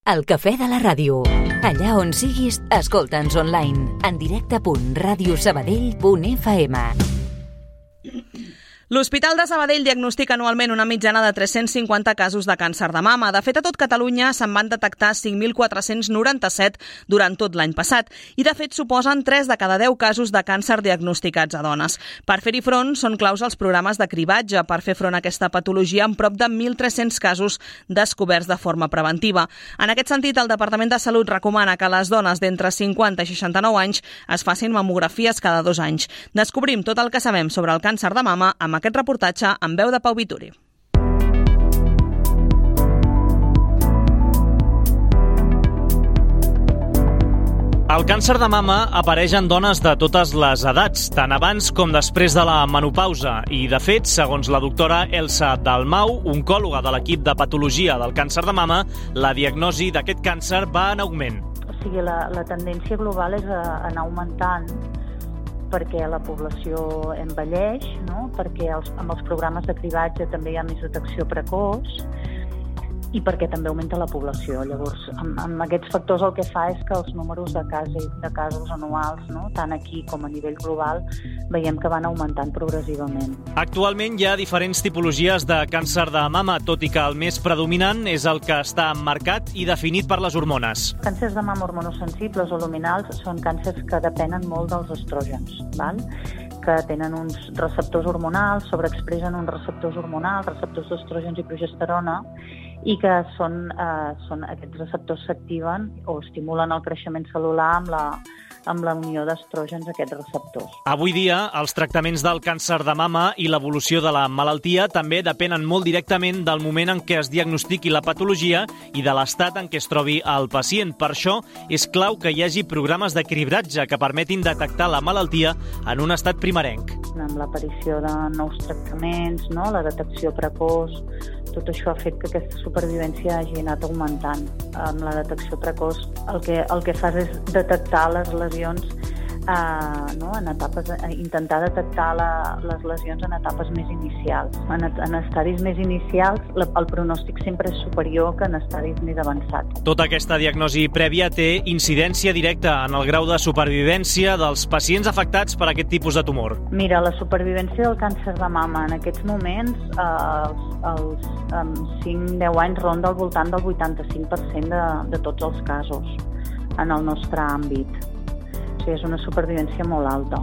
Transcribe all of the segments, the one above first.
El Cafè de la Ràdio. Allà on siguis, escolta'ns online. En directe.radiosabadell.fm. L'Hospital de Sabadell diagnostica anualment una mitjana de 350 casos de càncer de mama. De fet, a tot Catalunya se'n van detectar 5.497 durant tot l'any passat i, de fet, suposen 3 de cada 10 casos de càncer diagnosticats a dones. Per fer-hi front, són claus els programes de cribatge per fer front a aquesta patologia amb prop de 1.300 casos descoberts de forma preventiva. En aquest sentit, el Departament de Salut recomana que les dones d'entre 50 i 69 anys es facin mamografies cada 2 anys. Descobrim tot el que sabem sobre el càncer de mama amb aquest reportatge en veu de Pau Vituri. El càncer de mama apareix en dones de totes les edats, tant abans com després de la menopausa. I, de fet, segons la doctora Elsa Dalmau, oncòloga de l'equip de patologia del càncer de mama, la diagnosi d'aquest càncer va en augment. O sigui, la tendència global és anar augmentant perquè la població envelleix, no? Perquè amb els programes de cribatge també hi ha més detecció precoç i perquè també augmenta la població. Llavors, amb aquests factors el que fa és que els números de casos anuals, no? Tant aquí com a nivell global, veiem que van augmentant progressivament. Actualment hi ha diferents tipologies de càncer de mama, tot i que el més predominant és el que està marcat i definit per les hormones. Càncers de mama hormonosensibles o luminals són càncers que depenen molt dels estrògens, val? Que tenen uns receptors hormonals, sobreexpressen uns receptors hormonals, receptors d'estrògens i progesterona, i que aquests receptors s'activen o estimulen el creixement cel·lular amb la unió d'estrògens a aquests receptors. Avui dia, els tractaments del càncer de mama i l'evolució de la malaltia també depenen molt directament del moment en què es diagnostiqui la patologia i de l'estat en què es trobi el pacient. Per això, és clau que hi hagi programes de cribratge que permetin detectar la malaltia en un estat primerenc. Amb l'aparició de nous tractaments, no? La detecció precoç, tot això ha fet que aquesta supervivència hagi anat augmentant. Amb la detecció precoç el que fas és detectar les lesions en etapes, intentar detectar les lesions en etapes més inicials. En estadis més inicials el pronòstic sempre és superior que en estadis més avançats. Tota aquesta diagnosi prèvia té incidència directa en el grau de supervivència dels pacients afectats per aquest tipus de tumor. Mira, la supervivència del càncer de mama en aquests moments, als 5-10 anys, ronda al voltant del 85% de tots els casos en el nostre àmbit. O sigui, és una supervivència molt alta.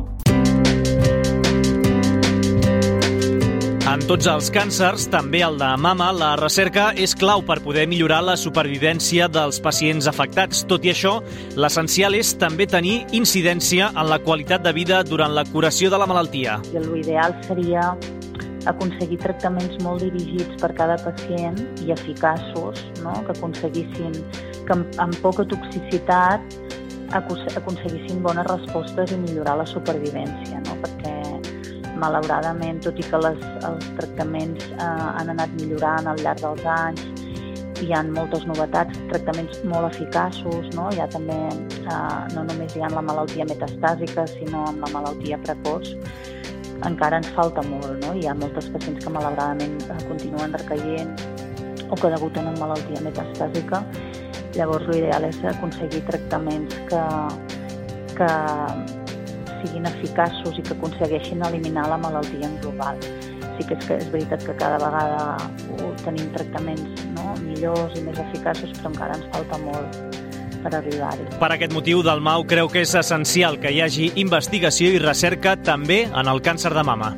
En tots els càncers, també el de mama, la recerca és clau per poder millorar la supervivència dels pacients afectats. Tot i això, l'essencial és també tenir incidència en la qualitat de vida durant la curació de la malaltia. L'ideal seria aconseguir tractaments molt dirigits per cada pacient i eficaços, no? Que aconseguissin que amb poca toxicitat aconseguissin bones respostes i millorar la supervivència, no? Perquè malauradament, tot i que els tractaments han anat millorant al llarg dels anys, hi ha moltes novetats, tractaments molt eficaços, no? Hi ha també, no només hi ha la malaltia metastàsica, sinó amb la malaltia precoç, encara ens falta molt, no? Hi ha moltes pacients que malauradament continuen recaient o que debuten amb malaltia metastàsica. Llavors, l'ideal és aconseguir tractaments que siguin eficaços i que aconsegueixin eliminar la malaltia en global. Sí que és veritat que cada vegada tenim tractaments, no? Millors i més eficaços, però encara ens falta molt per arribar-hi. Per aquest motiu, Dalmau creu que és essencial que hi hagi investigació i recerca també en el càncer de mama.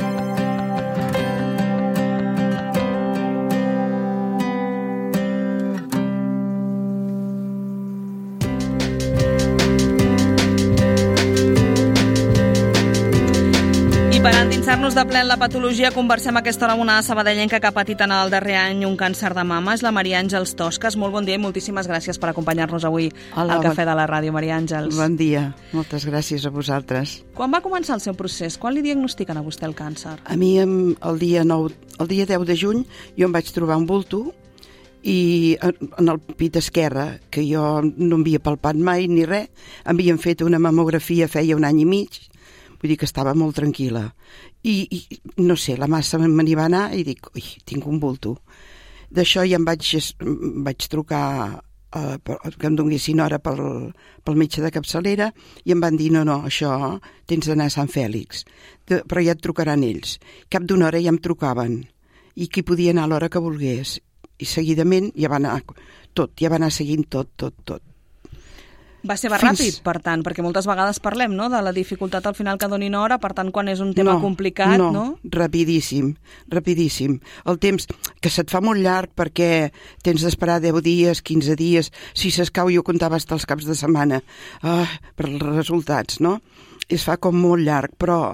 Per endinsar-nos de ple en la patologia, conversem a aquesta hora amb una sabadellenca que ha patit en el darrer any un càncer de mama. És la Maria Àngels Toscas. Molt bon dia i moltíssimes gràcies per acompanyar-nos avui al Cafè de la Ràdio, Maria Àngels. Bon dia, moltes gràcies a vosaltres. Quan va començar el seu procés? Quan li diagnostiquen a vostè el càncer? A mi, el dia 10 de juny, jo em vaig trobar un bulto i en el pit esquerre, que jo no havia palpat mai ni res, havien fet una mamografia feia un any i mig. Vull dir que estava molt tranquil·la. I no sé, la massa me n'hi va anar i dic, ui, tinc un bulto. D'això ja em vaig trucar que em donessin hora pel metge de capçalera, i em van dir, no, això tens d'anar a Sant Fèlix, però ja et trucaran ells. Cap d'una hora ja em trucaven, i qui podia anar a l'hora que volgués. I seguidament ja va anar seguint tot. Va ser ràpid, per tant, perquè moltes vegades parlem, no?, de la dificultat al final que donin hora, per tant, quan és un tema complicat, no? No, rapidíssim. El temps que se't fa molt llarg perquè tens d'esperar 10 dies, 15 dies, si s'escau jo comptava fins als caps de setmana per els resultats, no? Es fa com molt llarg, però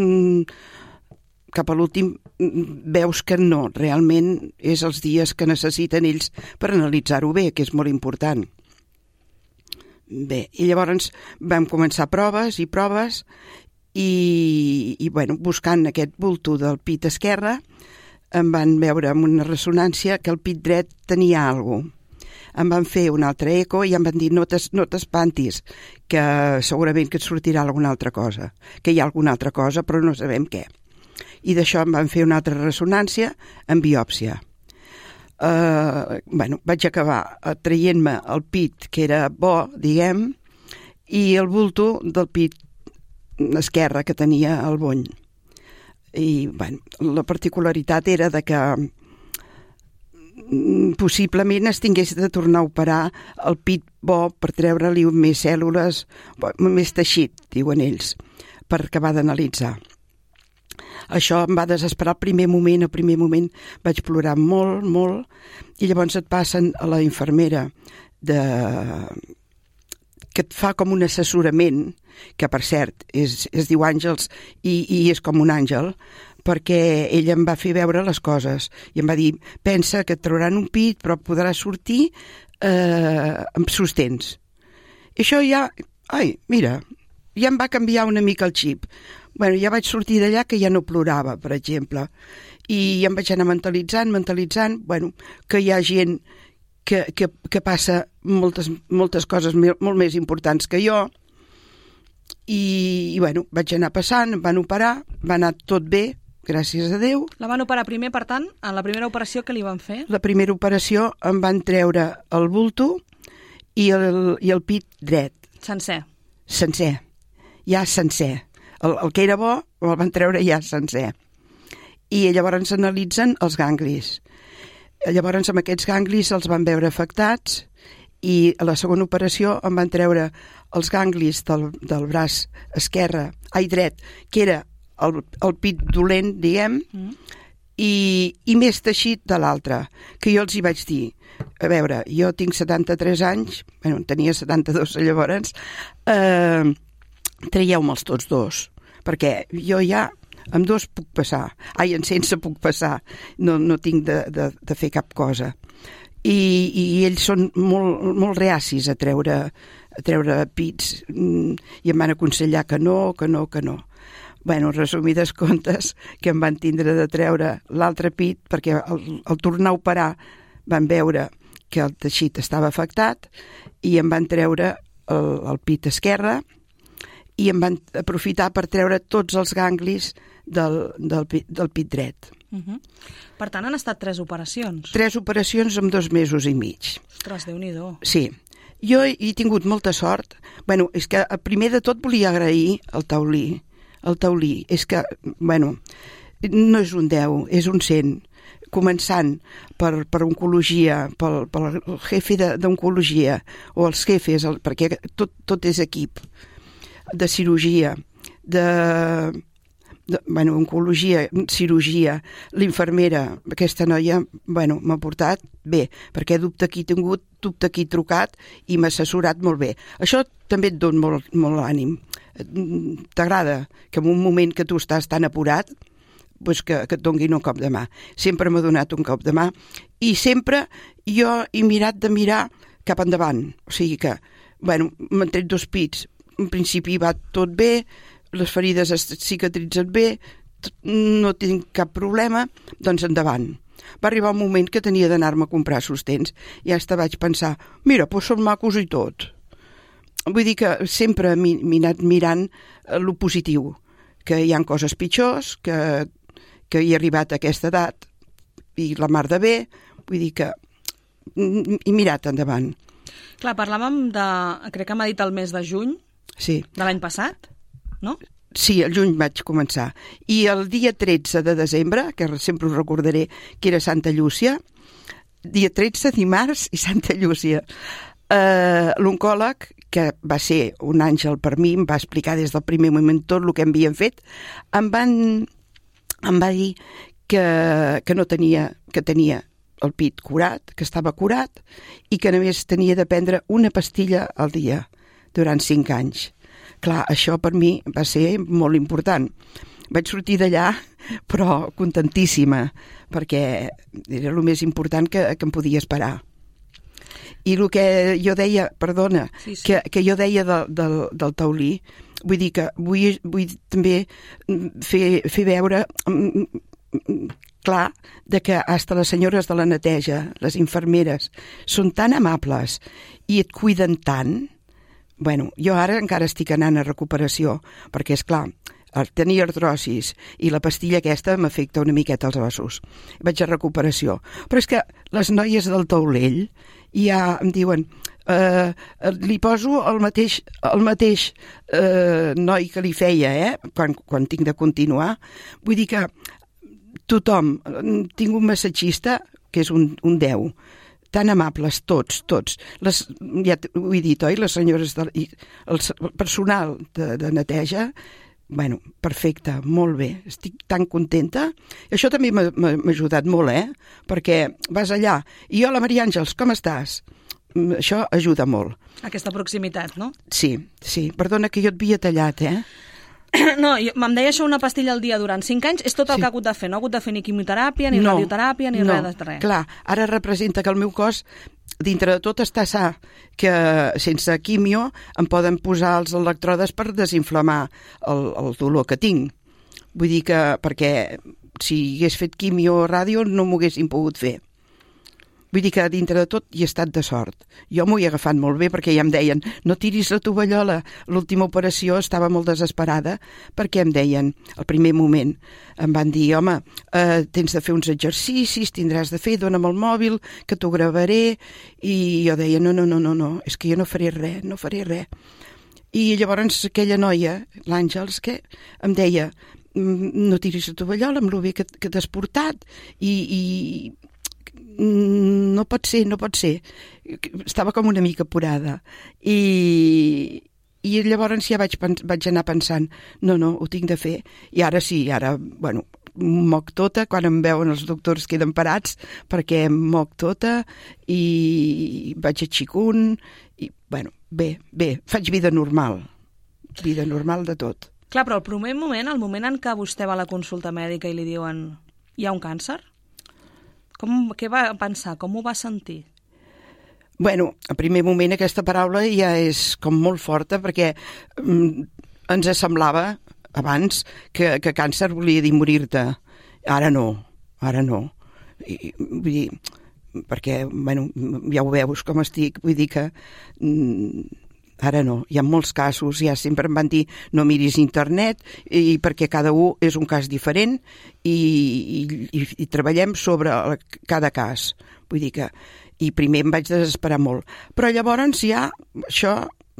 cap a l'últim veus que no, realment és els dies que necessiten ells per analitzar-ho bé, que és molt important. Bé, i llavors vam començar proves i buscant aquest bulto del pit esquerre em van veure amb una ressonància que el pit dret tenia alguna cosa. Em van fer un altre eco i em van dir no t'espantis, que segurament que et sortirà alguna altra cosa, que hi ha alguna altra cosa però no sabem què. I d'això em van fer una altra ressonància amb biòpsia. Vaig acabar traient-me el pit que era bo, diguem, i el bulto del pit esquerre que tenia el bony. I la particularitat era de que possiblement es tingués de tornar a operar el pit bo per treure-li més cèl·lules, més teixit, diuen ells, per acabar d'analitzar. Això em va desesperar al primer moment vaig plorar molt, i llavors et passen a la infermera que et fa com un assessorament, que per cert es diu Àngels i és com un àngel, perquè ella em va fer veure les coses i em va dir, pensa que et trauran un pit però podràs sortir amb sostens. I això ja, ja em va canviar una mica el xip. Ja vaig sortir d'allà que ja no plorava, per exemple, i em vaig anar mentalitzant, que hi ha gent que passa moltes coses molt més importants que jo, i vaig anar passant, em van operar, va anar tot bé, gràcies a Déu. La van operar primer, per tant, en la primera operació que li van fer? La primera operació em van treure el bulto i el pit dret. Sencer, ja sencer. El que era bo el van treure ja sencer. I llavors analitzen els ganglis. Llavors amb aquests ganglis els van veure afectats i a la segona operació em van treure els ganglis del braç dret, que era el pit dolent, diguem, i més teixit de l'altre, que jo els hi vaig dir, a veure, jo tinc 73 anys, tenia 72 llavors, traieu-me'ls tots dos, perquè jo ja amb dos puc passar, en sense puc passar, no tinc de fer cap cosa. I ells són molt reacis a treure pits i em van aconsellar que no. Resumides comptes, que em van tindre de treure l'altre pit perquè al tornar a operar van veure que el teixit estava afectat i em van treure el pit esquerre i em van aprofitar per treure tots els ganglis del pit dret. Per tant, han estat 3 operacions. 3 operacions en 2 mesos i mig. Ostres, Déu-n'hi-do. Sí. Jo he tingut molta sort. És que primer de tot volia agrair el taulí. El taulí. És que, no és un 10, és un 100. Començant per oncologia, pel jefe d'oncologia, o els jefes, perquè tot és equip, de cirurgia, oncologia, cirurgia, l'infermera, aquesta noia, m'ha portat bé, perquè dubte aquí tingut, dubte aquí trucat i m'ha assessorat molt bé. Això també et dona molt ànim. T'agrada que en un moment que tu estàs tan apurat, que et donguin un cop de mà. Sempre m'ha donat un cop de mà i sempre jo he mirat de mirar cap endavant. O sigui que, m'han tret 2 pits. En principi va tot bé, les ferides es cicatritzen bé, no tinc cap problema, doncs endavant. Va arribar un moment que tenia d'anar-me a comprar sostens i hasta vaig pensar, mira, són macos i tot. Vull dir que sempre m'he anat mirant lo positiu, que hi ha coses pitjors, que he arribat a aquesta edat i la mar de bé, vull dir que he mirat endavant. Clar, parlàvem de... Crec que m'ha dit el mes de juny Sí. de l'any passat, no? Sí, el juny vaig començar. I el dia 13 de desembre, que sempre us recordaré que era Santa Llúcia, dia 13, dimarts i Santa Llúcia, l'oncòleg, que va ser un àngel per mi, em va explicar des del primer moment tot el que havien fet, em va dir que no tenia, que tenia el pit curat, que estava curat i que només tenia de prendre una pastilla al dia durant 5 anys. Clar, això per mi va ser molt important. Vaig sortir d'allà, però contentíssima, perquè era el més important que em podia esperar. I el que jo deia, perdona, Sí. que jo deia del taulí, vull dir que vull també fer veure clar de que hasta les senyores de la neteja, les infermeres, són tan amables i et cuiden tant. Bueno, jo ara encara estic anant a recuperació, perquè, és clar, tenir artrosis i la pastilla aquesta m'afecta una miqueta els ossos. Vaig a recuperació. Però és que les noies del taulell ja em diuen li poso el mateix noi que li feia, quan tinc de continuar. Vull dir que tothom, tinc un massatgista que és un 10, tan amables tots. Ja ho he dit, oi? Les senyores, el personal de neteja, bueno, perfecte, molt bé, estic tan contenta. Això també m'ha ajudat molt, perquè vas allà, i hola Maria Àngels, com estàs? Això ajuda molt. Aquesta proximitat, no? Sí, perdona que jo et havia tallat, No, em deia això, una pastilla al dia durant 5 anys, és tot el que ha hagut de fer, no ha hagut de fer ni quimioteràpia, ni radioteràpia, ni res de res. Clar, ara representa que el meu cos, dintre de tot, està sa, que sense quimio em poden posar els electrodes per desinflamar el dolor que tinc. Vull dir que, perquè si hagués fet quimio o ràdio no m'ho haguessin pogut fer. Vull dir que dintre de tot hi he estat de sort. Jo m'ho he agafat molt bé perquè ja em deien no tiris la tovallola. L'última operació estava molt desesperada perquè em deien, al primer moment, em van dir, home, tens de fer uns exercicis, tindràs de fer, dona'm el mòbil, que t'ho gravaré. I jo deia, no, és que jo no faré res. I llavors aquella noia, l'Àngels, que em deia, no tiris la tovallola amb el bé que t'has portat i no pot ser. Estava com una mica apurada. I llavors ja vaig anar pensant, no, ho tinc de fer. I ara sí, bueno, moc tota, quan em veuen els doctors queden parats, perquè em moc tota i vaig a xicun, i bueno, bé, faig vida normal de tot. Clar, però el primer moment, el moment en què vostè va a la consulta mèdica i li diuen hi ha un càncer, què va pensar? Com ho va sentir? Bueno, a primer moment aquesta paraula ja és com molt forta perquè ens semblava abans que càncer volia dir morir-te. Ara no. Vull dir, perquè, bueno, ja ho veus com estic, vull dir que ara no. Hi ha molts casos, ja sempre em van dir no miris internet i perquè cada un és un cas diferent i treballem sobre cada cas. Vull dir que i primer em vaig desesperar molt. Però llavors ja això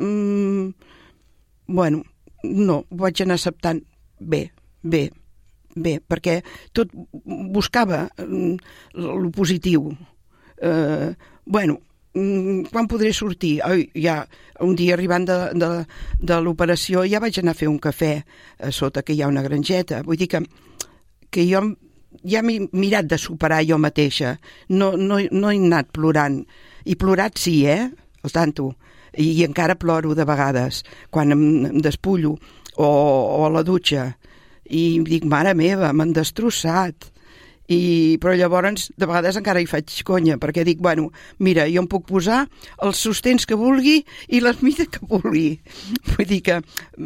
bueno, no, ho vaig anar acceptant bé, perquè tot buscava lo positiu. Bueno, quan podré sortir? Ja un dia arribant de l'operació ja vaig anar a fer un cafè a sota, que hi ha una grangeta. Vull dir que jo ja m'he mirat de superar jo mateixa. No he anat plorant. I plorat sí, al tanto. I encara ploro de vegades quan em despullo o a la dutxa. I em dic, mare meva, m'han destrossat. Però llavors de vegades encara hi faig conya perquè dic, bueno, mira, jo em puc posar els sostens que vulgui i les mides que vulgui. Vull dir que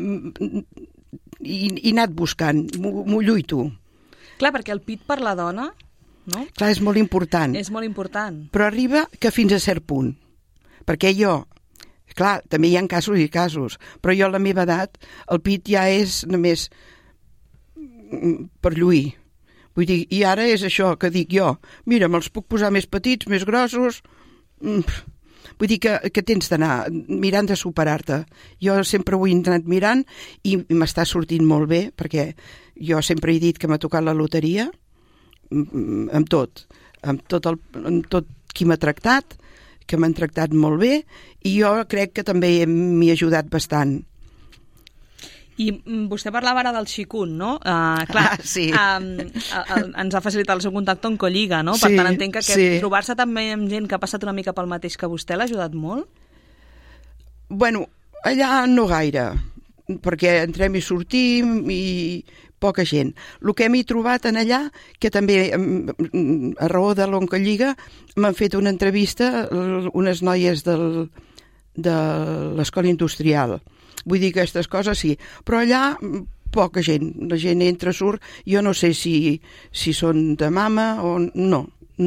he anat buscant, m'ho lluito. Clar, perquè el pit per la dona, no? Clar, és molt important. És molt important. Però arriba que fins a cert punt. Perquè jo, clar, també hi ha casos i casos, però jo a la meva edat el pit ja és només per lluir. Vull dir, i ara és això que dic jo. Mira, me'ls puc posar més petits, més grossos. Vull dir que tens d'anar mirant de superar-te. Jo sempre ho he anat mirant i m'està sortint molt bé, perquè jo sempre he dit que m'ha tocat la loteria amb tot qui m'ha tractat, que m'han tractat molt bé, i jo crec que també m'hi ha ajudat bastant. I vostè parlava ara del xicun, no? Clar, sí. Ens ha facilitat el seu contacte en Colliga, no? Per tant, entenc que trobar-se també amb gent que ha passat una mica pel mateix que vostè l'ha ajudat molt? Bueno, allà no gaire, perquè entrem i sortim i poca gent. El que m'he trobat en allà, que també a raó de l'Oncolliga m'han fet una entrevista unes noies de l'Escola Industrial. Vull dir que aquestes coses sí, però allà poca gent, la gent entra, surt, jo no sé si són de mama o no.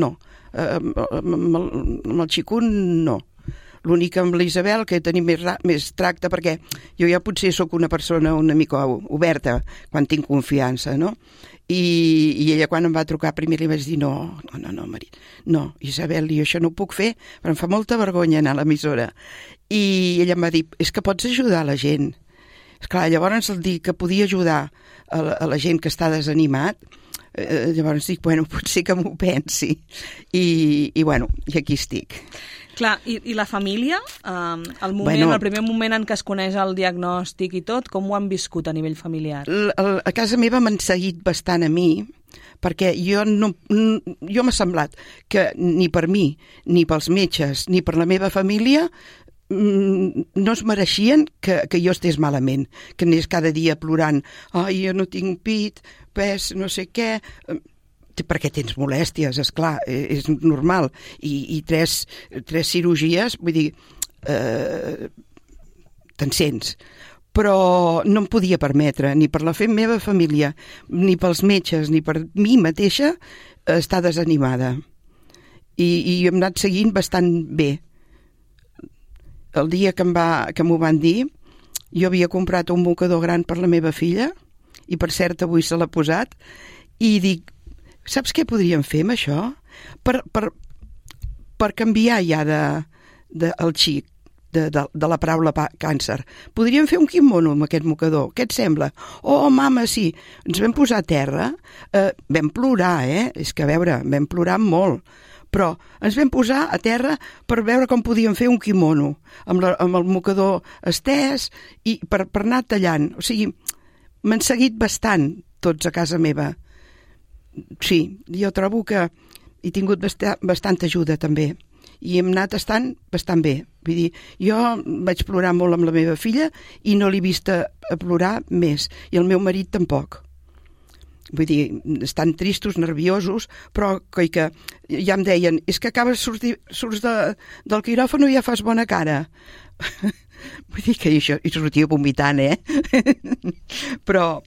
Amb el xicun no. L'únic amb l'Isabel, que tenim més tracte, perquè jo ja potser sóc una persona una mica oberta quan tinc confiança, no? I ella quan em va trucar primer li vaig dir no, marit, no, Isabel, jo això no ho puc fer, però em fa molta vergonya anar a l'emissora. I ella em va dir, és que pots ajudar la gent. Esclar, llavors el dir que podia ajudar a la gent que està desanimat, llavors dic, bueno, potser que m'ho pensi. I aquí estic. Clar, i la família, el primer moment en què es coneix el diagnòstic i tot, com ho han viscut a nivell familiar? A casa meva m'han seguit bastant a mi, perquè jo m'ha semblat que ni per mi, ni pels metges, ni per la meva família no es mereixien que jo estés malament, que anés cada dia plorant, ai, jo no tinc pit, pes, no sé què, perquè tens molèsties, esclar, és normal, i tres cirurgies, vull dir, te'n sents, però no em podia permetre, ni per la meva família, ni pels metges, ni per mi mateixa, estar desanimada. I hem anat seguint bastant bé. El dia que m'ho van dir, jo havia comprat un mocador gran per la meva filla, i per cert avui se l'ha posat, i dic, saps què podríem fer amb això? Per canviar ja el xic de la paraula càncer. Podríem fer un quimono amb aquest mocador. Què et sembla? Oh, mama, sí. Ens vam posar a terra. Vam plorar, És que, a veure, vam plorar molt. Però ens vam posar a terra per veure com podíem fer un quimono amb el mocador estès i per anar tallant. O sigui, m'han seguit bastant tots a casa meva. Sí, jo trobo que he tingut bastanta ajuda també i hem anat estant bastant bé. Vull dir, jo vaig plorar molt amb la meva filla i no l'he vista a plorar més, i el meu marit tampoc. Vull dir, estan tristos, nerviosos, però que ja em deien, és que surts del quiròfan i ja fas bona cara. Vull dir que això, i sortia vomitant, Però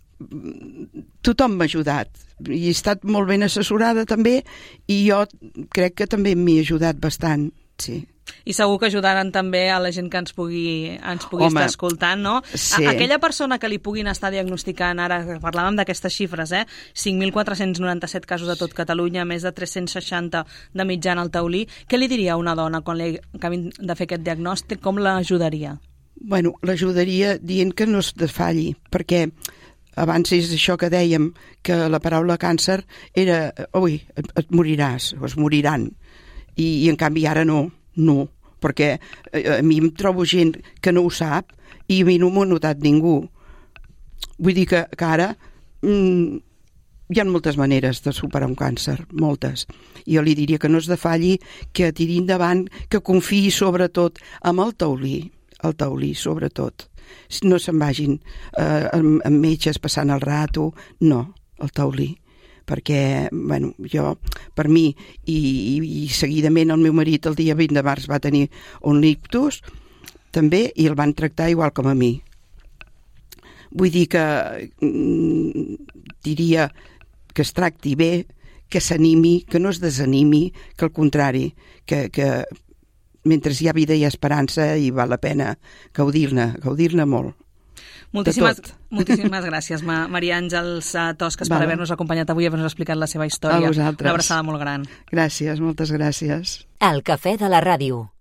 tothom m'ha ajudat i he estat molt ben assessorada també, i jo crec que també m'hi ha ajudat bastant, sí. I segur que ajudaran també a la gent que ens pugui estar escoltant, no? Sí. Aquella persona que li puguin estar diagnosticant, ara parlàvem d'aquestes xifres, 5.497 casos a tot Catalunya, més de 360 de mitjana al taulí, què li diria a una dona quan li acabin de fer aquest diagnòstic? Com l'ajudaria? Bueno, l'ajudaria dient que no es desfalli, perquè abans és això que dèiem, que la paraula càncer era, ui, et moriràs, o es moriran, i en canvi ara no, perquè a mi em trobo gent que no ho sap i a mi no m'ho ha notat ningú. Vull dir que ara hi ha moltes maneres de superar un càncer, moltes. Jo li diria que no es defalli, que tiri endavant, que confiï sobretot amb el taulí sobretot. No se'n vagin amb metges passant el rato, no, el taulí. Perquè, bueno, jo, per mi, i seguidament el meu marit el dia 20 de març va tenir un ictus, també, i el van tractar igual com a mi. Vull dir que diria que es tracti bé, que s'animi, que no es desanimi, que al contrari, que mentre hi ha vida hi ha esperança i val la pena gaudir-ne molt. Moltíssimes gràcies, Maria Àngels Tosques, per haver-nos acompanyat avui i haver-nos explicat la seva història. A vosaltres. Una abraçada molt gran. Gràcies, moltes gràcies. El Cafè de la Ràdio.